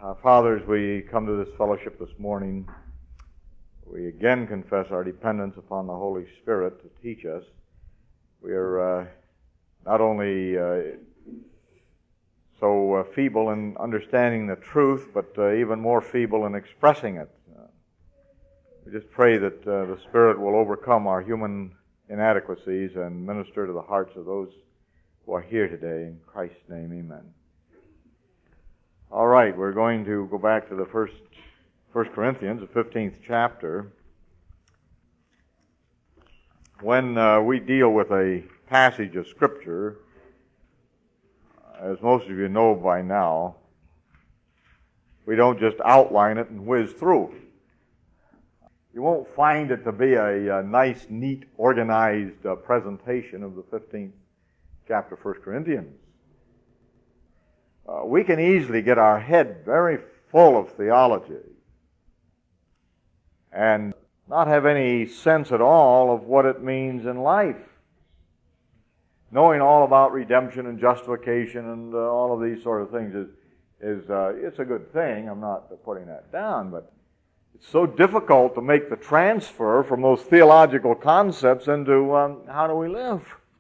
Father, as we come to this fellowship this morning, we again confess our dependence upon the Holy Spirit to teach us. We are not only so feeble in understanding the truth, but even more feeble in expressing it. We just pray that the Spirit will overcome our human inadequacies and minister to the hearts of those who are here today. In Christ's name, amen. All right, we're going to go back to the First Corinthians, the 15th chapter. When we deal with a passage of Scripture, as most of you know by now, we don't just outline it and whiz through. You won't find it to be a nice, neat, organized presentation of the 15th chapter of 1 Corinthians. We can easily get our head very full of theology and not have any sense at all of what it means in life. Knowing all about redemption and justification and all of these sort of things is it's a good thing. I'm not putting that down, but it's so difficult to make the transfer from those theological concepts into how do we live.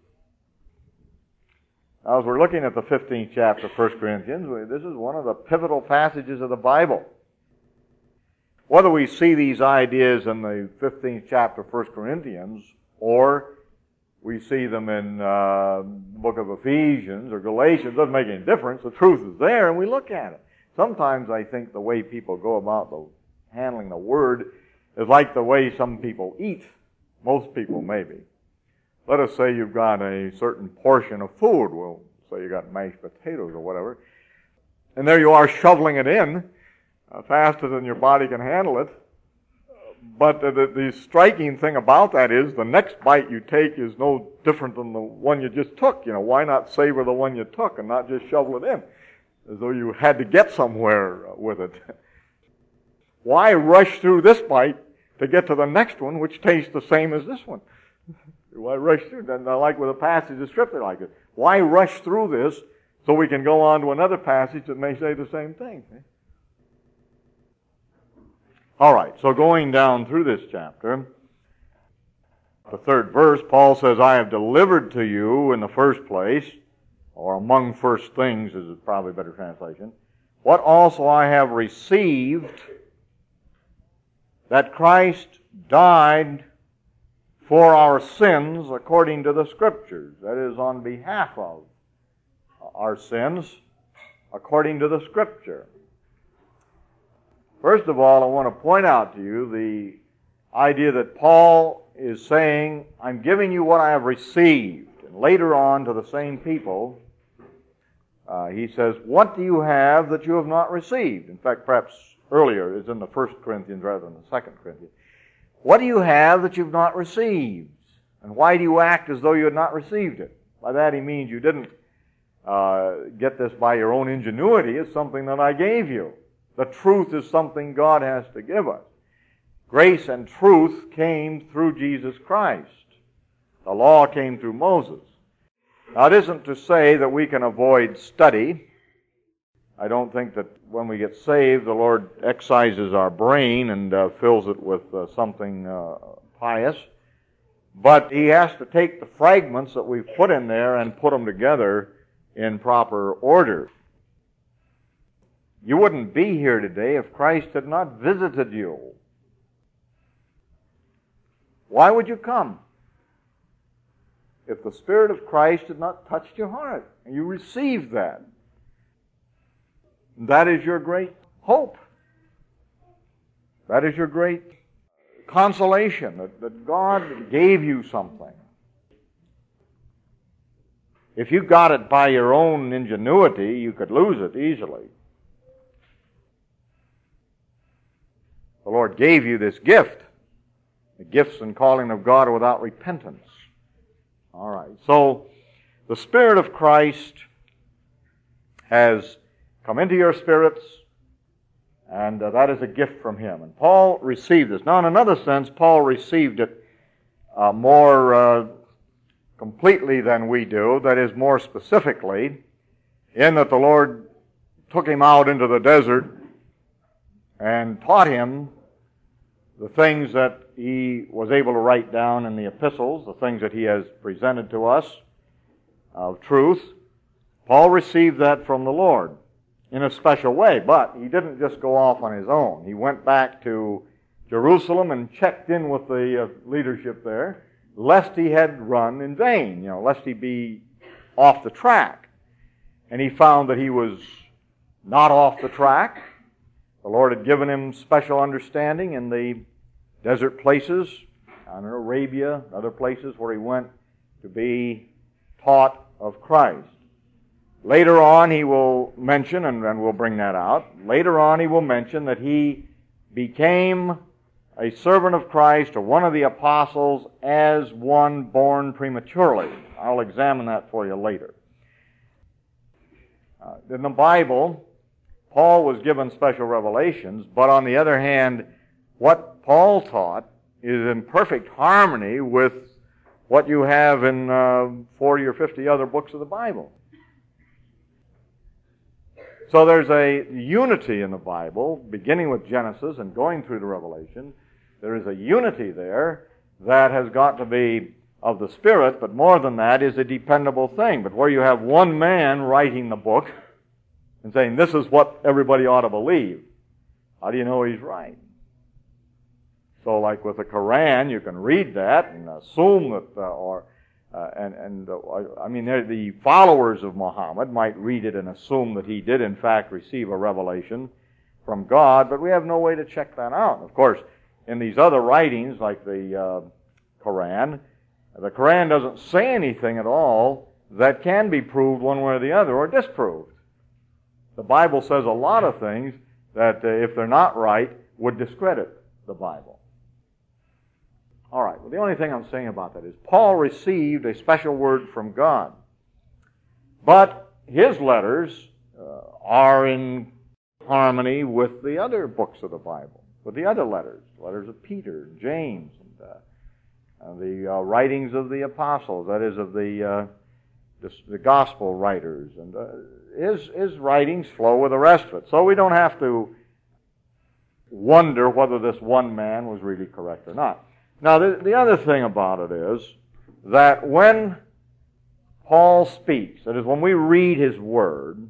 Now, as we're looking at the 15th chapter of 1 Corinthians, this is one of the pivotal passages of the Bible. Whether we see these ideas in the 15th chapter of 1 Corinthians, or we see them in the book of Ephesians or Galatians, doesn't make any difference. The truth is there, and we look at it. Sometimes I think the way people go about handling the Word is like the way some people eat. Most people, maybe. Let us say you've got a certain portion of food. Well, say you got mashed potatoes or whatever. And there you are shoveling it in faster than your body can handle it. But the striking thing about that is the next bite you take is no different than the one you just took. You know, why not savor the one you took and not just shovel it in? As though you had to get somewhere with it. Why rush through this bite to get to the next one, which tastes the same as this one? Why rush through? Then, like with a passage of Scripture like this. Why rush through this so we can go on to another passage that may say the same thing? All right, so going down through this chapter, the third verse, Paul says, I have delivered to you in the first place, or among first things is probably a better translation, what also I have received, that Christ died for our sins according to the Scriptures. That is, on behalf of our sins according to the Scripture. First of all, I want to point out to you the idea that Paul is saying, I'm giving you what I have received. And later on to the same people, he says, what do you have that you have not received? In fact, perhaps earlier is in the 1 Corinthians rather than the 2 Corinthians. What do you have that you've not received? And why do you act as though you had not received it? By that he means you didn't get this by your own ingenuity. It's something that I gave you. The truth is something God has to give us. Grace and truth came through Jesus Christ. The law came through Moses. Now, it isn't to say that we can avoid study. I don't think that when we get saved, the Lord excises our brain and fills it with something pious. But He has to take the fragments that we've put in there and put them together in proper order. You wouldn't be here today if Christ had not visited you. Why would you come? If the Spirit of Christ had not touched your heart and you received that. That is your great hope. That is your great consolation, that God gave you something. If you got it by your own ingenuity, you could lose it easily. The Lord gave you this gift. The gifts and calling of God are without repentance. All right. So, the Spirit of Christ has come into your spirits, and that is a gift from Him. And Paul received this. Now, in another sense, Paul received it more completely than we do. That is, more specifically, in that the Lord took him out into the desert and taught him the things that he was able to write down in the epistles, the things that he has presented to us of truth. Paul received that from the Lord in a special way, but he didn't just go off on his own. He went back to Jerusalem and checked in with the leadership there, lest he had run in vain, lest he be off the track. And he found that he was not off the track. The Lord had given him special understanding in the desert places, in Arabia, other places where he went to be taught of Christ. Later on he will mention, and we'll bring that out, later on he will mention that he became a servant of Christ or one of the apostles as one born prematurely. I'll examine that for you later. In the Bible, Paul was given special revelations, but on the other hand, what Paul taught is in perfect harmony with what you have in 40 or 50 other books of the Bible. So there's a unity in the Bible, beginning with Genesis and going through to Revelation. There is a unity there that has got to be of the Spirit, but more than that is a dependable thing. But where you have one man writing the book and saying, this is what everybody ought to believe, how do you know he's right? So like with the Quran, you can read that and assume that, the followers of Muhammad might read it and assume that he did in fact receive a revelation from God, but we have no way to check that out. Of course, in these other writings like the Quran doesn't say anything at all that can be proved one way or the other or disproved. The Bible says a lot of things that if they're not right would discredit the Bible. All right, well, the only thing I'm saying about that is Paul received a special word from God. But his letters are in harmony with the other books of the Bible, with the other letters of Peter, James, and the writings of the apostles, that is, of the gospel writers. And his writings flow with the rest of it. So we don't have to wonder whether this one man was really correct or not. Now, the other thing about it is that when Paul speaks, that is, when we read his word,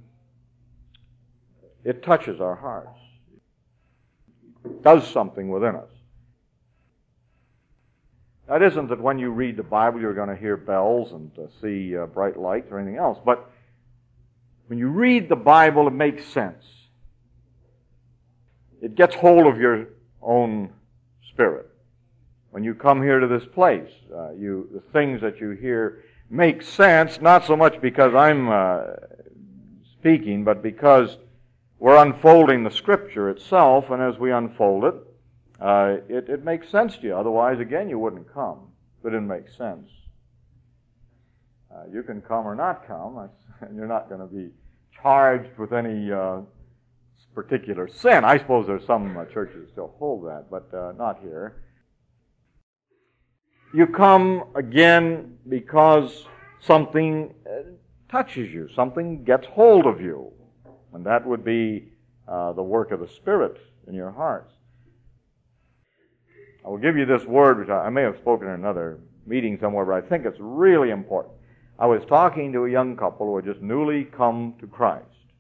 it touches our hearts. It does something within us. That isn't that when you read the Bible you're going to hear bells and see bright lights or anything else, but when you read the Bible, it makes sense. It gets hold of your own spirit. When you come here to this place, the things that you hear make sense, not so much because I'm speaking, but because we're unfolding the Scripture itself, and as we unfold it, it makes sense to you. Otherwise, again, you wouldn't come if it didn't make sense. You can come or not come, and you're not going to be charged with any particular sin. I suppose there's some churches that still hold that, but not here. You come again because something touches you, something gets hold of you, and that would be the work of the Spirit in your hearts. I will give you this word, which I may have spoken in another meeting somewhere, but I think it's really important. I was talking to a young couple who had just newly come to Christ.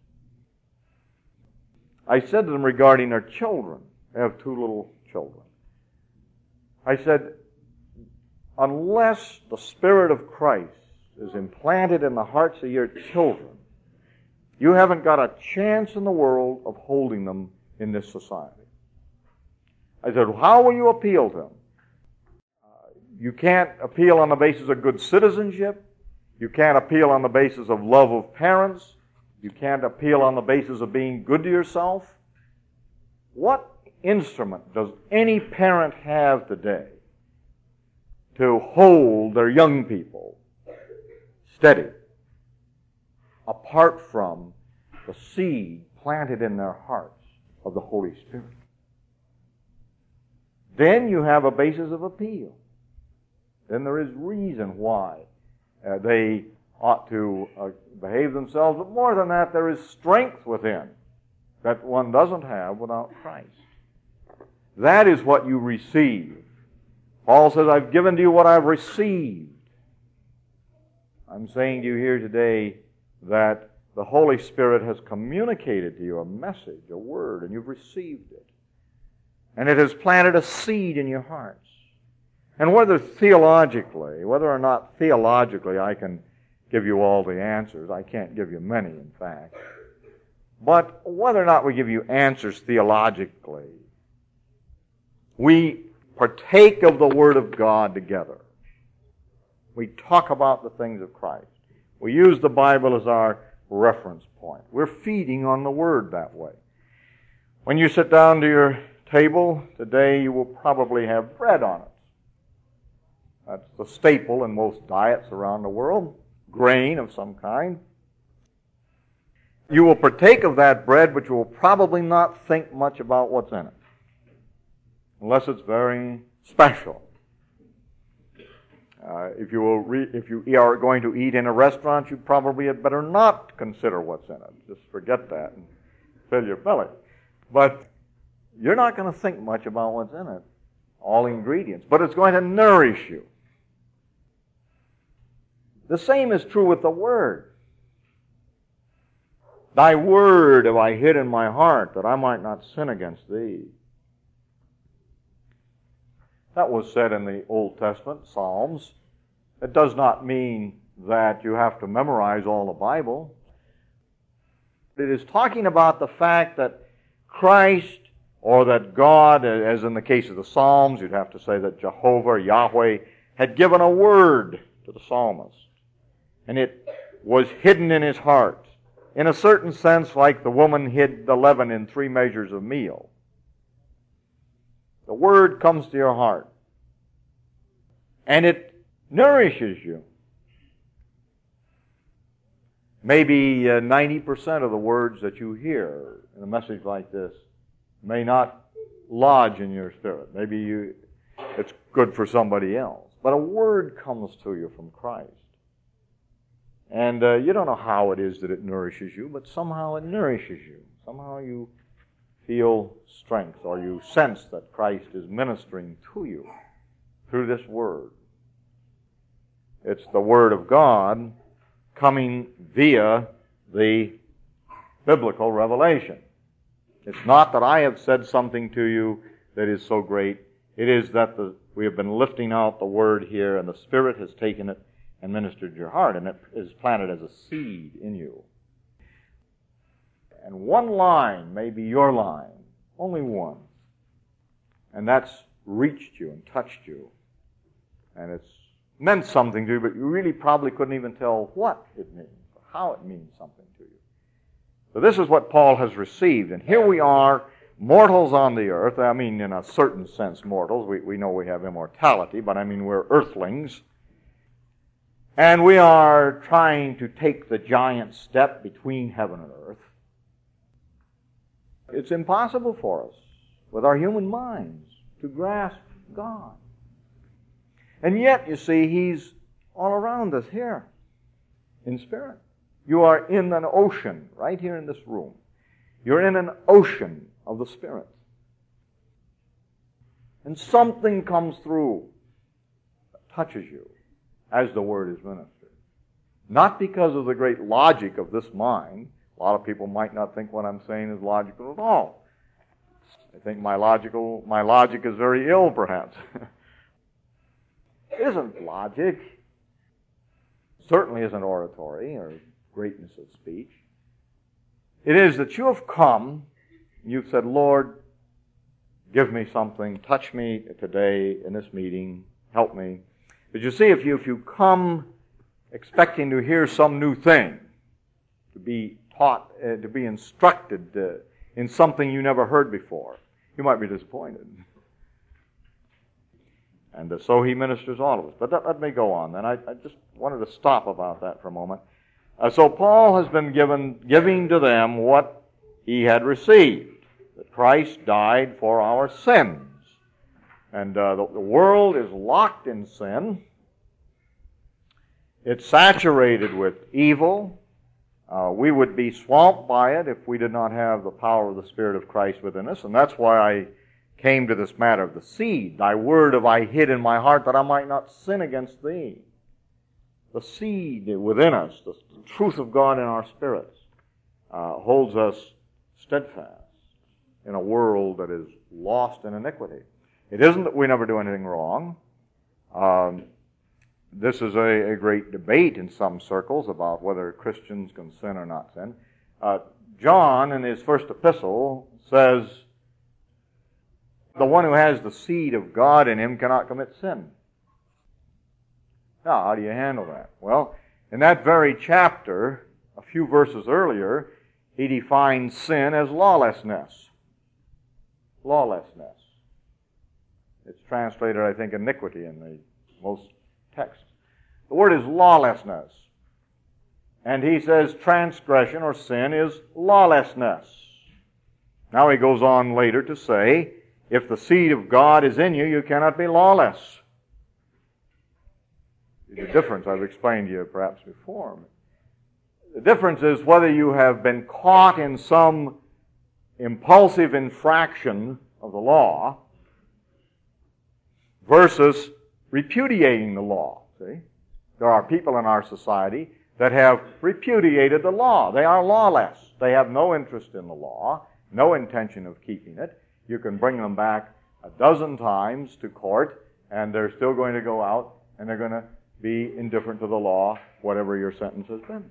I said to them regarding their children, they have 2 little children. I said, unless the Spirit of Christ is implanted in the hearts of your children, you haven't got a chance in the world of holding them in this society. I said, how will you appeal to them? You can't appeal on the basis of good citizenship. You can't appeal on the basis of love of parents. You can't appeal on the basis of being good to yourself. What instrument does any parent have today to hold their young people steady, apart from the seed planted in their hearts of the Holy Spirit? Then you have a basis of appeal. Then there is reason why they ought to behave themselves. But more than that, there is strength within that one doesn't have without Christ. That is what you receive. Paul says, I've given to you what I've received. I'm saying to you here today that the Holy Spirit has communicated to you a message, a word, and you've received it. And it has planted a seed in your hearts. And whether or not theologically I can give you all the answers, I can't give you many, in fact. But whether or not we give you answers theologically, we partake of the Word of God together. We talk about the things of Christ. We use the Bible as our reference point. We're feeding on the Word that way. When you sit down to your table today, you will probably have bread on it. That's the staple in most diets around the world, grain of some kind. You will partake of that bread, but you will probably not think much about what's in it, unless it's very special. If you are going to eat in a restaurant, you probably had better not consider what's in it. Just forget that and fill your belly. But you're not going to think much about what's in it, all ingredients, but it's going to nourish you. The same is true with the Word. Thy word have I hid in my heart, that I might not sin against thee. That was said in the Old Testament, Psalms. It does not mean that you have to memorize all the Bible. It is talking about the fact that Christ, or that God, as in the case of the Psalms, you'd have to say that Jehovah or Yahweh had given a word to the psalmist. And it was hidden in his heart. In a certain sense, like the woman hid the leaven in 3 measures of meal. The Word comes to your heart. And it nourishes you. Maybe 90% of the words that you hear in a message like this may not lodge in your spirit. Maybe it's good for somebody else. But a word comes to you from Christ. And you don't know how it is that it nourishes you, but somehow it nourishes you. Somehow you feel strength, or you sense that Christ is ministering to you through this Word. It's the Word of God coming via the biblical revelation. It's not that I have said something to you that is so great. It is that we have been lifting out the Word here, and the Spirit has taken it and ministered to your heart, and it is planted as a seed in you. And one line may be your line, only one. And that's reached you and touched you. And it's meant something to you, but you really probably couldn't even tell what it means, or how it means something to you. So this is what Paul has received. And here we are, mortals on the earth. I mean, in a certain sense, mortals. We know we have immortality, but I mean, we're earthlings. And we are trying to take the giant step between heaven and earth. It's impossible for us, with our human minds, to grasp God. And yet, you see, He's all around us here, in spirit. You are in an ocean, right here in this room. You're in an ocean of the Spirit. And something comes through that touches you as the Word is ministered. Not because of the great logic of this mind. A lot of people might not think what I'm saying is logical at all. They think my logic is very ill, perhaps. It isn't logic. It certainly isn't oratory or greatness of speech. It is that you have come, and you've said, Lord, give me something, touch me today in this meeting, help me. But you see, if you come expecting to hear some new thing, to be taught, to be instructed in something you never heard before, you might be disappointed. And so He ministers all of us. But let me go on then. I just wanted to stop about that for a moment. So Paul has been giving to them what he had received. That Christ died for our sins. And the world is locked in sin. It's saturated with evil. We would be swamped by it if we did not have the power of the Spirit of Christ within us, and that's why I came to this matter of the seed. Thy word have I hid in my heart that I might not sin against thee. The seed within us, the truth of God in our spirits, holds us steadfast in a world that is lost in iniquity. It isn't that we never do anything wrong. This is a great debate in some circles about whether Christians can sin or not sin. John, in his first epistle, says, the one who has the seed of God in him cannot commit sin. Now, how do you handle that? Well, in that very chapter, a few verses earlier, he defines sin as lawlessness. Lawlessness. It's translated, I think, iniquity in the most texts. The word is lawlessness. And he says transgression or sin is lawlessness. Now he goes on later to say, if the seed of God is in you, you cannot be lawless. The difference I've explained to you perhaps before. The difference is whether you have been caught in some impulsive infraction of the law versus repudiating the law. See? There are people in our society that have repudiated the law. They are lawless. They have no interest in the law, no intention of keeping it. You can bring them back a dozen times to court, and they're still going to go out, and they're going to be indifferent to the law, whatever your sentence has been.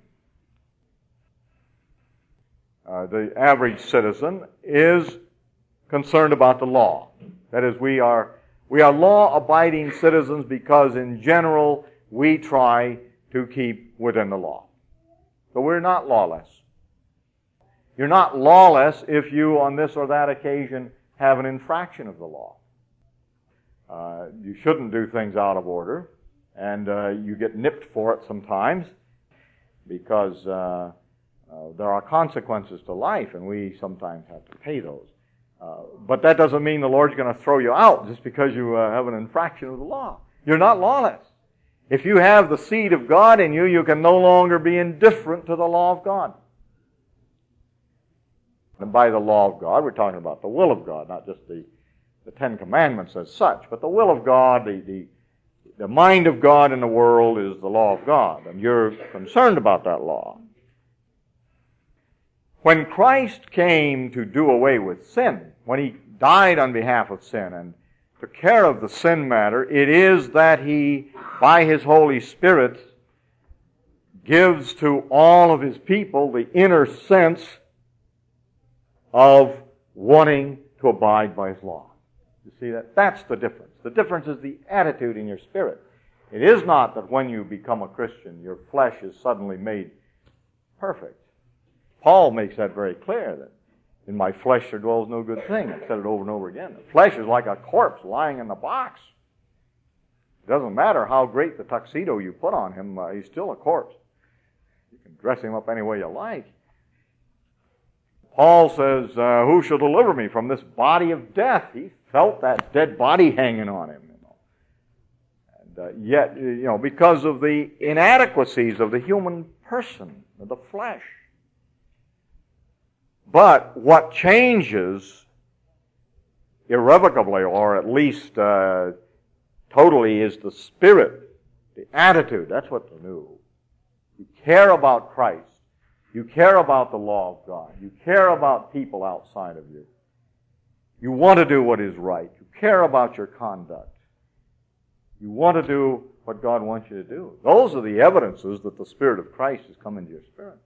The average citizen is concerned about the law. That is, we are law-abiding citizens because, in general, we try to keep within the law. But we're not lawless. You're not lawless if you, on this or that occasion, have an infraction of the law. You shouldn't do things out of order, and you get nipped for it sometimes because there are consequences to life, and we sometimes have to pay those. But that doesn't mean the Lord's going to throw you out just because you have an infraction of the law. You're not lawless. If you have the seed of God in you, you can no longer be indifferent to the law of God. And by the law of God, we're talking about the will of God, not just the Ten Commandments as such, but the will of God, the mind of God in the world is the law of God, and you're concerned about that law. When Christ came to do away with sin, when He died on behalf of sin and took care of the sin matter, it is that He, by His Holy Spirit, gives to all of His people the inner sense of wanting to abide by His law. You see that? That's the difference. The difference is the attitude in your spirit. It is not that when you become a Christian, your flesh is suddenly made perfect. Paul makes that very clear, that in my flesh there dwells no good thing. I've said it over and over again. The flesh is like a corpse lying in the box. It doesn't matter how great the tuxedo you put on him, he's still a corpse. You can dress him up any way you like. Paul says, who shall deliver me from this body of death? He felt that dead body hanging on him. And yet, because of the inadequacies of the human person, of the flesh. But what changes irrevocably, or at least totally, is the spirit, the attitude. That's what's new. You care about Christ. You care about the law of God. You care about people outside of you. You want to do what is right. You care about your conduct. You want to do what God wants you to do. Those are the evidences that the Spirit of Christ has come into your spirit.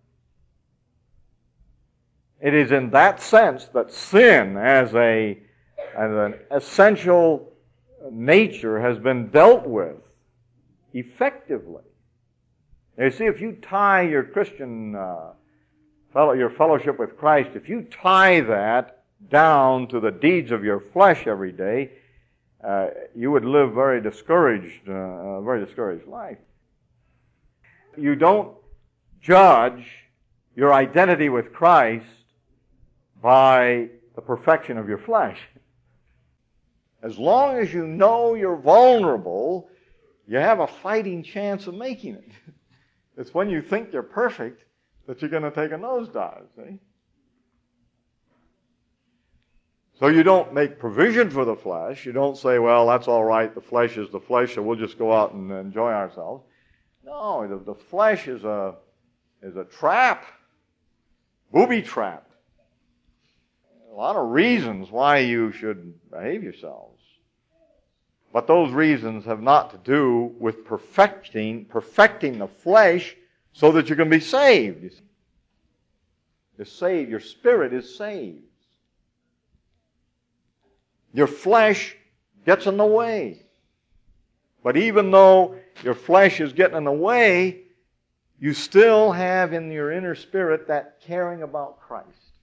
It is in that sense that sin as an essential nature has been dealt with effectively. Now, you see, if you tie your Christian your fellowship with Christ, if you tie that down to the deeds of your flesh every day, you would live very discouraged life. You don't judge your identity with Christ by the perfection of your flesh. As long as you know you're vulnerable, you have a fighting chance of making it. It's when you think you're perfect that you're going to take a nosedive, see? So you don't make provision for the flesh. You don't say, well, that's all right, the flesh is the flesh, so we'll just go out and enjoy ourselves. No, the flesh is a trap, booby trap. A lot of reasons why you should behave yourselves. But those reasons have not to do with perfecting the flesh so that you can be saved. You see. You're saved. Your spirit is saved. Your flesh gets in the way. But even though your flesh is getting in the way, you still have in your inner spirit that caring about Christ.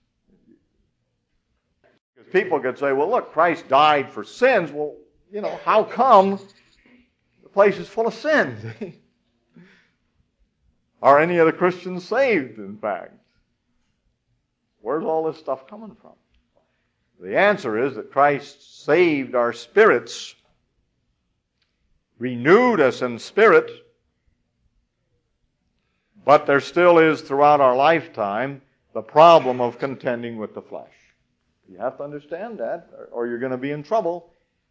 Because people could say, well, look, Christ died for sins. Well, how come the place is full of sins? Are any of the Christians saved, in fact? Where's all this stuff coming from? The answer is that Christ saved our spirits, renewed us in spirit, but there still is throughout our lifetime the problem of contending with the flesh. You have to understand that, or you're going to be in trouble.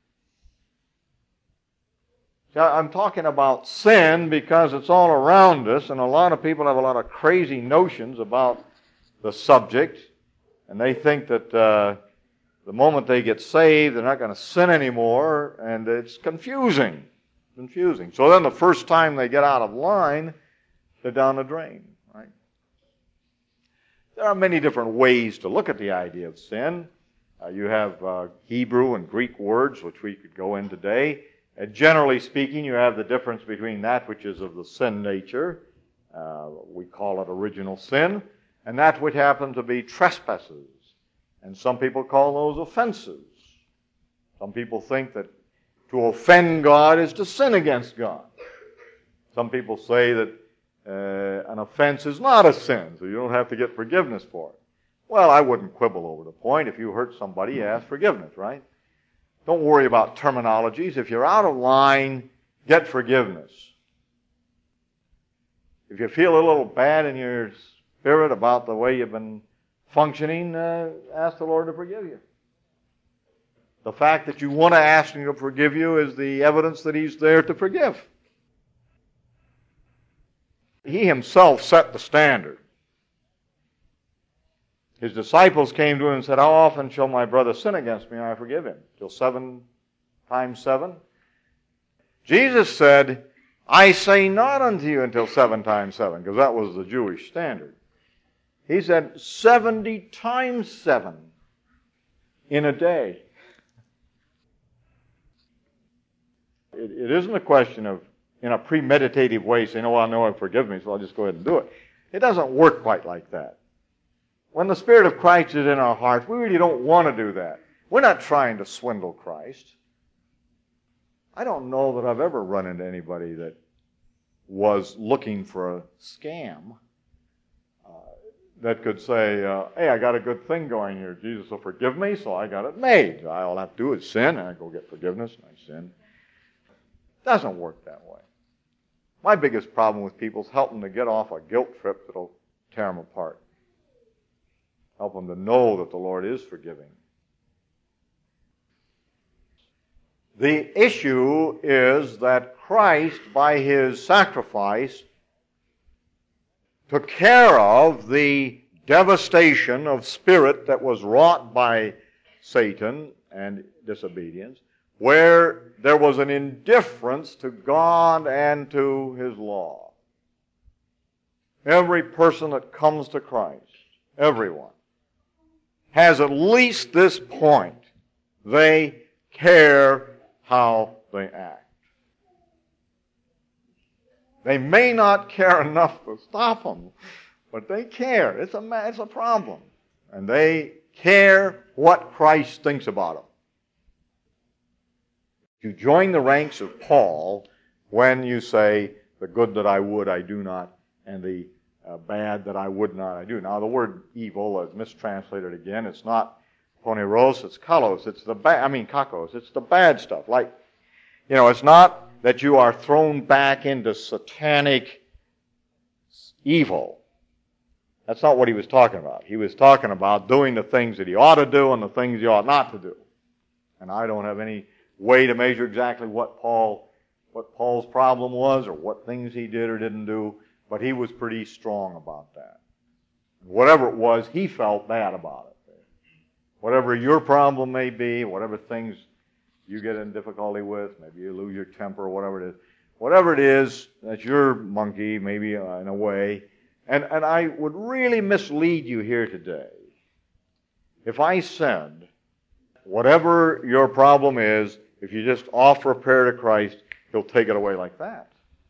I'm talking about sin because it's all around us, and a lot of people have a lot of crazy notions about the subject, and they think that the moment they get saved, they're not going to sin anymore, and it's confusing. So then the first time they get out of line, they're down the drain, right? There are many different ways to look at the idea of sin. You have Hebrew and Greek words, which we could go in today. Generally speaking, you have the difference between that which is of the sin nature, we call it original sin, and that which happen to be trespasses. And some people call those offenses. Some people think that to offend God is to sin against God. Some people say that an offense is not a sin, so you don't have to get forgiveness for it. Well, I wouldn't quibble over the point. If you hurt somebody, ask forgiveness, right? Don't worry about terminologies. If you're out of line, get forgiveness. If you feel a little bad in your spirit about the way you've been functioning, ask the Lord to forgive you. The fact that you want to ask Him to forgive you is the evidence that He's there to forgive. He Himself set the standard. His disciples came to Him and said, how often shall my brother sin against me and I forgive him? Till 7 times 7? Jesus said, I say not unto you until 7 times 7, because that was the Jewish standard. He said 70 times 7 in a day. It isn't a question of, in a premeditative way, saying, oh, I know I've forgiven me, so I'll just go ahead and do it. It doesn't work quite like that. When the Spirit of Christ is in our hearts, we really don't want to do that. We're not trying to swindle Christ. I don't know that I've ever run into anybody that was looking for a scam that could say, hey, I got a good thing going here. Jesus will forgive me, so I got it made. All I have to do is sin, and I go get forgiveness, and I sin. It doesn't work that way. My biggest problem with people is help them to get off a guilt trip that'll tear them apart. Help them to know that the Lord is forgiving. The issue is that Christ, by His sacrifice, took care of the devastation of spirit that was wrought by Satan and disobedience, where there was an indifference to God and to His law. Every person that comes to Christ, everyone, has at least this point. They care how they act. They may not care enough to stop them, but they care. It's a problem. And they care what Christ thinks about them. You join the ranks of Paul when you say, the good that I would, I do not, and the bad that I would not, I do. Now, the word evil is mistranslated again. It's not poneros, it's kalos. It's the kakos. It's the bad stuff. Like, it's not that you are thrown back into satanic evil. That's not what he was talking about. He was talking about doing the things that he ought to do and the things he ought not to do. And I don't have any way to measure exactly what Paul's problem was or what things he did or didn't do, but he was pretty strong about that. Whatever it was, he felt bad about it. Whatever your problem may be, whatever things you get in difficulty with, maybe you lose your temper or whatever it is, that's your monkey, maybe in a way. And I would really mislead you here today if I said, whatever your problem is, if you just offer a prayer to Christ, He'll take it away like that.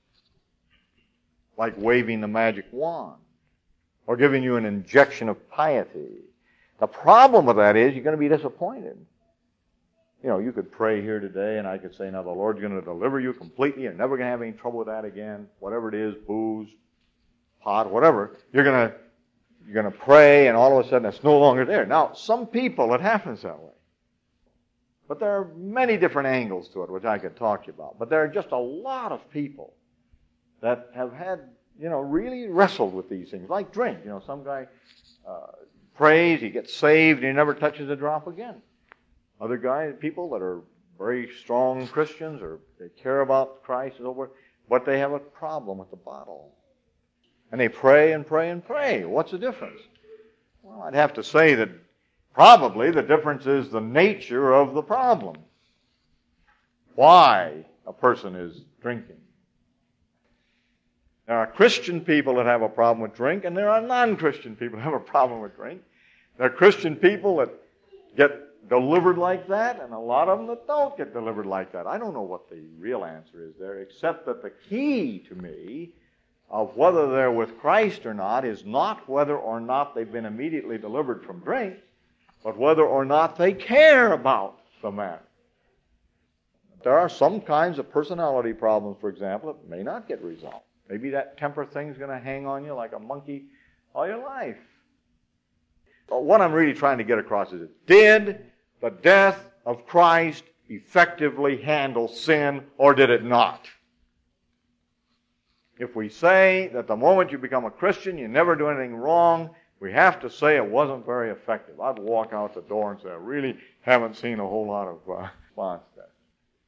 Like waving the magic wand or giving you an injection of piety. The problem with that is you're going to be disappointed. You know, you could pray here today and I could say, now the Lord's going to deliver you completely. You're never going to have any trouble with that again. Whatever it is, booze, pot, whatever. You're going to pray and all of a sudden it's no longer there. Now, some people, it happens that way. But there are many different angles to it, which I could talk to you about. But there are just a lot of people that have had, really wrestled with these things. Like drink. Some guy prays, he gets saved, and he never touches a drop again. Other people that are very strong Christians, or they care about Christ and so forth, but they have a problem with the bottle. And they pray and pray and pray. What's the difference? Well, I'd have to say that probably the difference is the nature of the problem. Why a person is drinking. There are Christian people that have a problem with drink, and there are non-Christian people that have a problem with drink. There are Christian people that get delivered like that, and a lot of them that don't get delivered like that. I don't know what the real answer is there, except that the key to me of whether they're with Christ or not is not whether or not they've been immediately delivered from drink, but whether or not they care about the matter. There are some kinds of personality problems, for example, that may not get resolved. Maybe that temper thing's going to hang on you like a monkey all your life. But what I'm really trying to get across is, did the death of Christ effectively handle sin, or did it not? If we say that the moment you become a Christian, you never do anything wrong, we have to say it wasn't very effective. I'd walk out the door and say, I really haven't seen a whole lot of response to that.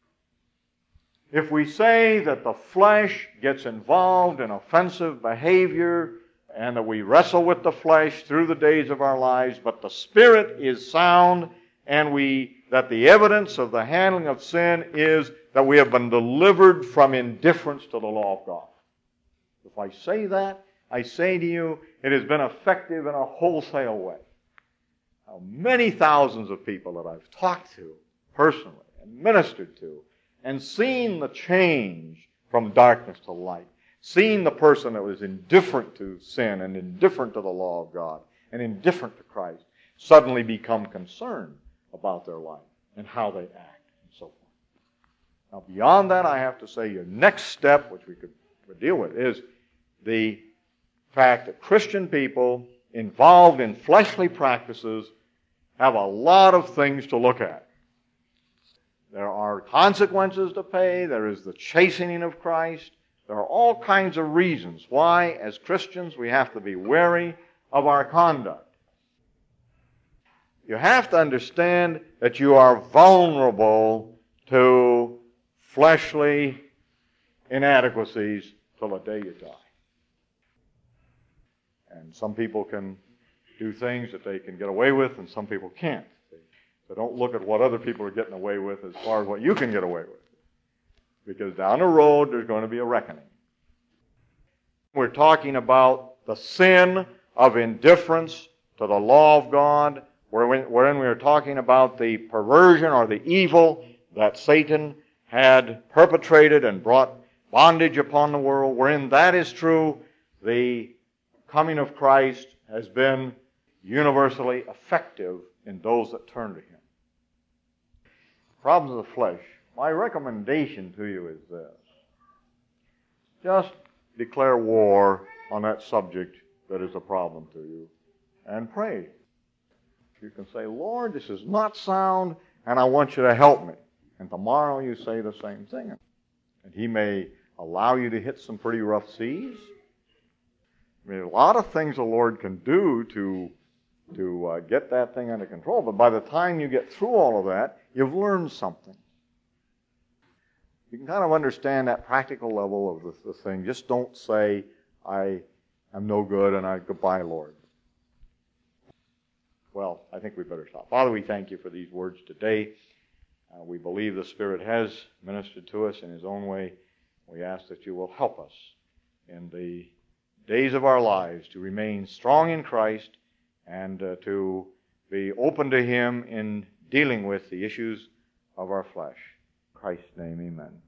If we say that the flesh gets involved in offensive behavior and that we wrestle with the flesh through the days of our lives, but the Spirit is sound, and that the evidence of the handling of sin is that we have been delivered from indifference to the law of God. If I say that, I say to you, it has been effective in a wholesale way. Now, many thousands of people that I've talked to personally and ministered to and seen the change from darkness to light, seen the person that was indifferent to sin and indifferent to the law of God and indifferent to Christ suddenly become concerned about their life and how they act and so forth. Now, beyond that, I have to say your next step, which we could deal with, is the fact that Christian people involved in fleshly practices have a lot of things to look at. There are consequences to pay. There is the chastening of Christ. There are all kinds of reasons why, as Christians, we have to be wary of our conduct. You have to understand that you are vulnerable to fleshly inadequacies till the day you die. And some people can do things that they can get away with, and some people can't. So don't look at what other people are getting away with as far as what you can get away with. Because down the road, there's going to be a reckoning. We're talking about the sin of indifference to the law of God, wherein we are talking about the perversion or the evil that Satan had perpetrated and brought bondage upon the world. Wherein that is true, the coming of Christ has been universally effective in those that turn to Him. Problems of the flesh. My recommendation to you is this. Just declare war on that subject that is a problem to you and pray. You can say, Lord, this is not sound, and I want you to help me. And tomorrow you say the same thing. And He may allow you to hit some pretty rough seas. I mean, a lot of things the Lord can do to get that thing under control, but by the time you get through all of that, you've learned something. You can kind of understand that practical level of the thing. Just don't say, I am no good and goodbye, Lord. Well, I think we better stop. Father, we thank you for these words today. We believe the Spirit has ministered to us in His own way. We ask that you will help us in the days of our lives to remain strong in Christ and to be open to Him in dealing with the issues of our flesh. In Christ's name, amen.